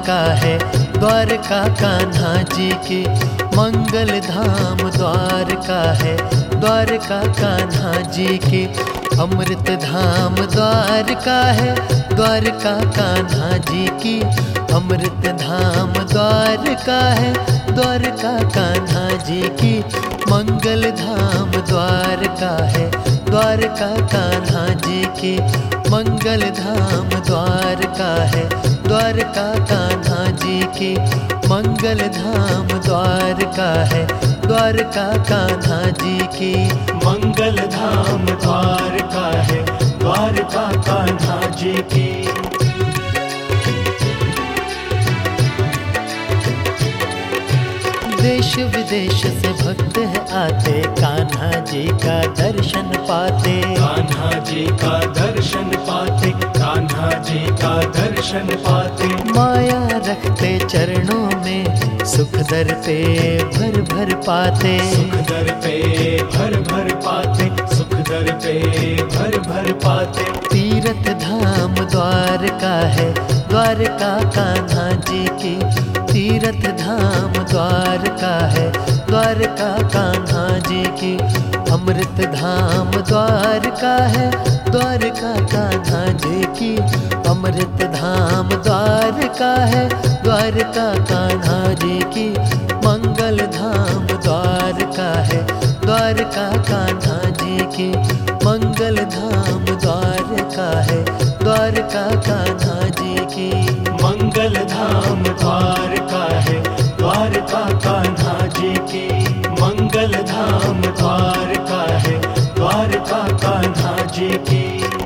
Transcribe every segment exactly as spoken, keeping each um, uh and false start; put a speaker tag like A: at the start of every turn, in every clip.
A: का है, द्वारका कान्हा जी की। मंगल धाम द्वारका है, द्वारका कान्हा जी की। अमृत धाम द्वारका है, द्वारका कान्हा जी की। अमृत धाम द्वारका है, द्वारका कान्हा जी की। मंगल धाम द्वारका है, द्वारका कान्हा जी की। मंगल धाम द्वारका है, द्वारका कान्हा जी की। मंगल धाम द्वारका है, द्वारका कान्हा जी की।
B: मंगल धाम द्वारका है, द्वारका कान्हा जी की।
A: देश विदेश से भक्त है आते, कान्हा जी का दर्शन पाते।
B: कान्हा जी का दर्शन पाते, कान्हा जी का दर्शन पाते।
A: माया रखते चरणों में, सुख दर पे भर भर पाते।
B: सुख दर पे भर भर पाते, सुख दर पे भर भर पाते।
A: तीर्थ धाम द्वारका है, द्वारका कान्हा जी की। तीर्थ धाम द्वारका है, द्वारका कान्हा जी की। अमृत धाम द्वारका है, द्वारका कान्हा जी की। अमृत धाम द्वारका है, द्वारका कान्हा जी की। मंगल धाम द्वारका है, द्वारका कान्हा जी की। मंगल धाम द्वारका है, द्वारका कान्हा जी की।
B: मंगल धाम द्वारका है, द्वारका कान्हा जी की। मंगल धाम द्वारका है, द्वारका कान्हा जी की।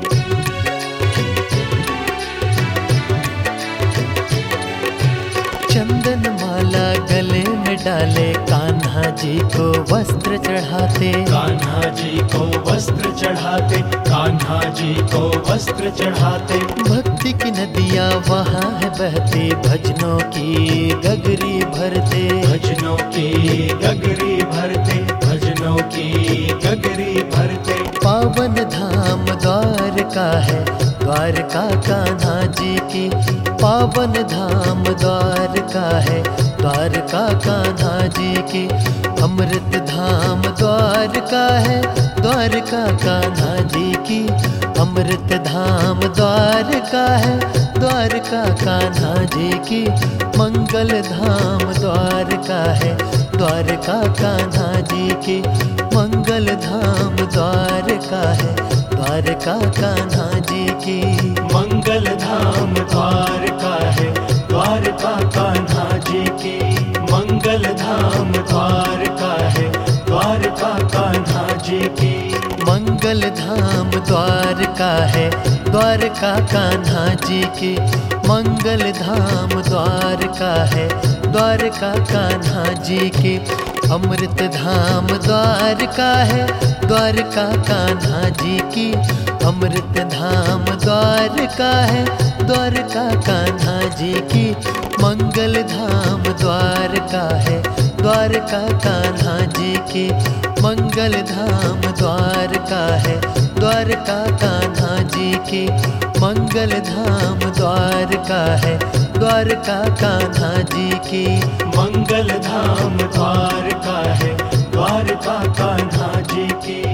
A: चंदन माला गले में डाले, कान्हा जी को वस्त्र चढ़ाते।
B: कान्हा जी को वस्त्र चढ़ाते, कान्हा जी को वस्त्र चढ़ाते।
A: भक्ति की नदियाँ वहाँ है बहती, भजनों की गगरी भरते।
B: भजनों की गगरी भरते, भजनों की गगरी भरते।
A: पावन धाम द्वारका है, द्वारका कान्हा जी की। पावन धाम द्वारका है, द्वारका कान्हा जी की। अमृत धाम द्वारका है, द्वारका कान्हा जी की। अमृत धाम द्वारका है, द्वारका कान्हा जी की। मंगल धाम द्वारका है, द्वारका कान्हा जी की। मंगल धाम द्वारका है, द्वारका कान्हा जी की।
B: मंगल धाम द्वारका है, द्वारका कान्हा जी की। मंगल धाम द्वारका है, द्वारका कान्हा जी की।
A: मंगल धाम द्वारका है, द्वारका कान्हा जी की। मंगल धाम द्वारका है, द्वारका कान्हा जी की। अमृत धाम द्वारका है, द्वारका कान्हा जी की। अमृत धाम द्वारका है, द्वारका कान्हा जी की। मंगल धाम द्वारका है, द्वारका कान्हा जी की। मंगल धाम द्वारका है, द्वारका कान्हा जी की। मंगल धाम द्वारका है, द्वारका कान्हा जी की।
B: मंगल धाम द्वारका है, द्वारका कान्हा जी की।